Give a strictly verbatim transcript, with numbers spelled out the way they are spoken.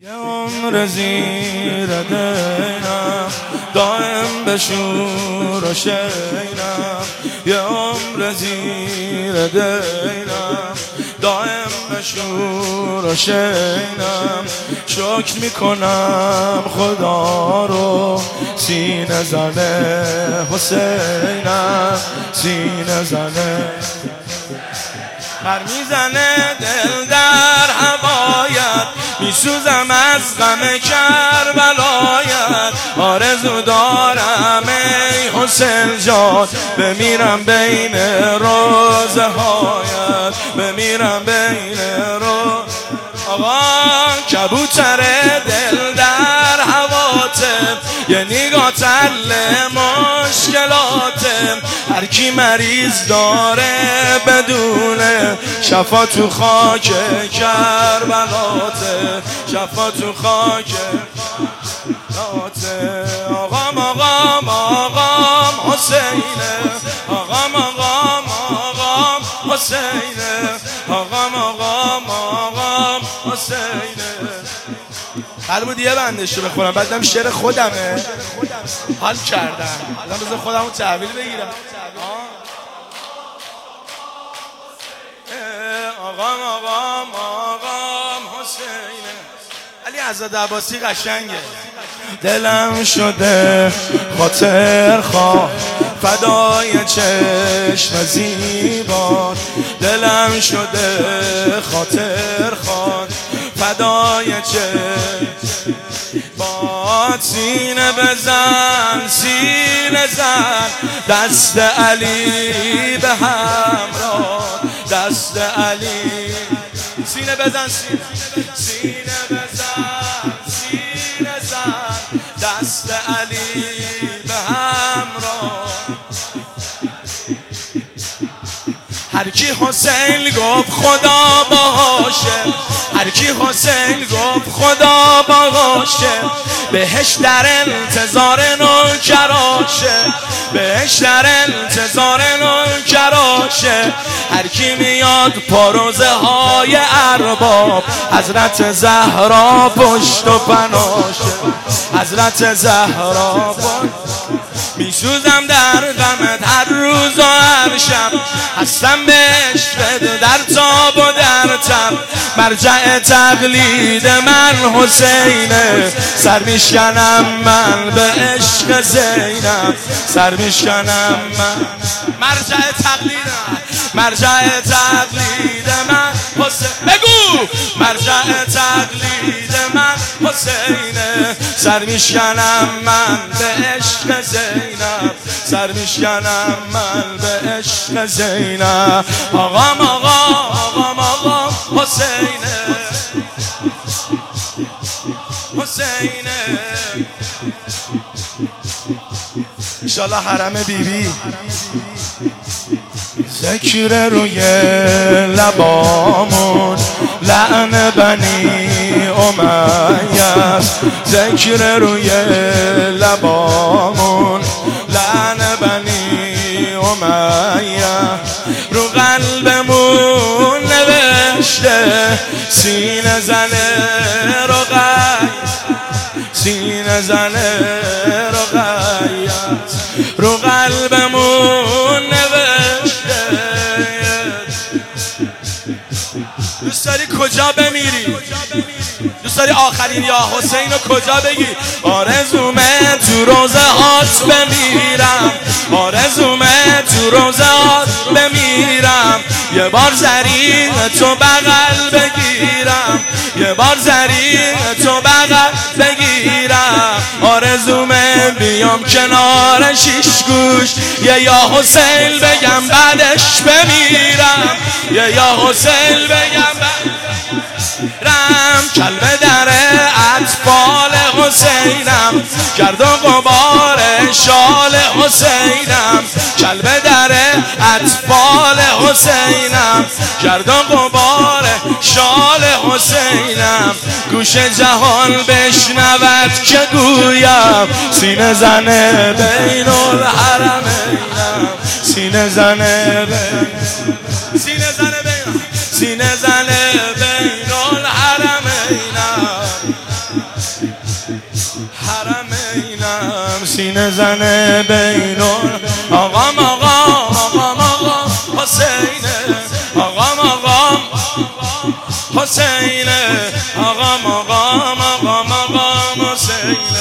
یه عمر زیر دینم دائم به شور و شینم، یه عمر زیر دینم دائم به شور و شینم. شکر میکنم خدا رو سینه زنه حسینم، سینه زنه پر میزنه دل در هوایت، میسوزم از غم کربلایت. آرزو دارم ای حسین جان بمیرم بین روزه هایت، بمیرم بین روز. آقا کبوتر دل در هواتم، یه نگاه تل مشکلاتم. هر کی مریض داره بدونه شفا تو خاک کربلاته، شفا تو خاک کربلاته. آقام آقام آقام حسینه، آقام آقام آقام حسینه، آقام آقام آقام حسینه. قلبو دیگه بندش رو بخونم بعدم شعر خودمه. حال کردم الان بذار خودمو تحویل بگیرم. آقام آقام آقام حسینه. علی عزاد عباسی قشنگه. دلم شده خاطر خواه فدای چشم زیبا، دلم شده خاطر خواه فدای چشم باد. سینه بزن سینه زن دست علی به همراه، دست علی. سینه بزن سینه, سینه بزن سینه زن دست علی به همراه. هر کی حسین گفت خدا باشه، هر کی حسین گفت خدا باشه، بهش در انتظار نوکراشه، بهش در انتظار نوکراشه. هر کی میاد پاروزه های ارباب، حضرت زهرا پشت و پناشه، حضرت زهرا پشت. میسوزم در غمت هر روز و هر شب، هستم به عشقت در تاب و در تب. مرجع تقلید من حسینه، سر میشکنم من به عشق زینب، سر میشکنم من. مرجع تقلیدم، مرجع تقلید من حسین. بگو مرجع تقلید من حسینه، سر میشکنم من به عشق زینب، سر میشکنم من به عشق زینب. آقام آقام آقام آقام حسینه، حسینه. انشالله حرم بیبی. ذکر روی لبامون لعن بنی امیه، ذکر روی لبامون لعن بنی امیه. رو قلبمون نوشته سینه زنه رقیه، سینه زنه رقیه. رو قلبمون نوشته. دوست داری کجا بمیری؟ دوست داری آخرین یا حسین رو کجا بگی؟ آرزومه تو روزه هات بمیرم، آرزومه تو روزه هات بمیرم. یه بار زرین تو بغل بگیرم، یه بار زرین تو بغل بگیرم. آرزومه بیام کنار شیش گوش، یه یا حسین بگم بعدش بمیرم، یه یا حسین بگم رم. کلمه در اطفال حسینم، گرد و غبار شال حسینم. کلمه در اطفال حسینم، گرد و غبار شال حسینم. گوش جهان بشنود که گویم، سینه زنه بین الحرمینم، سینه زنه بین، سینه زنه بین، سینه زنه بین الحرمین. دلم سینه زنه بینون آقام آقام آقام آقام حسینه آقام آقام حسینه آقام آقام آقام آقام حسینه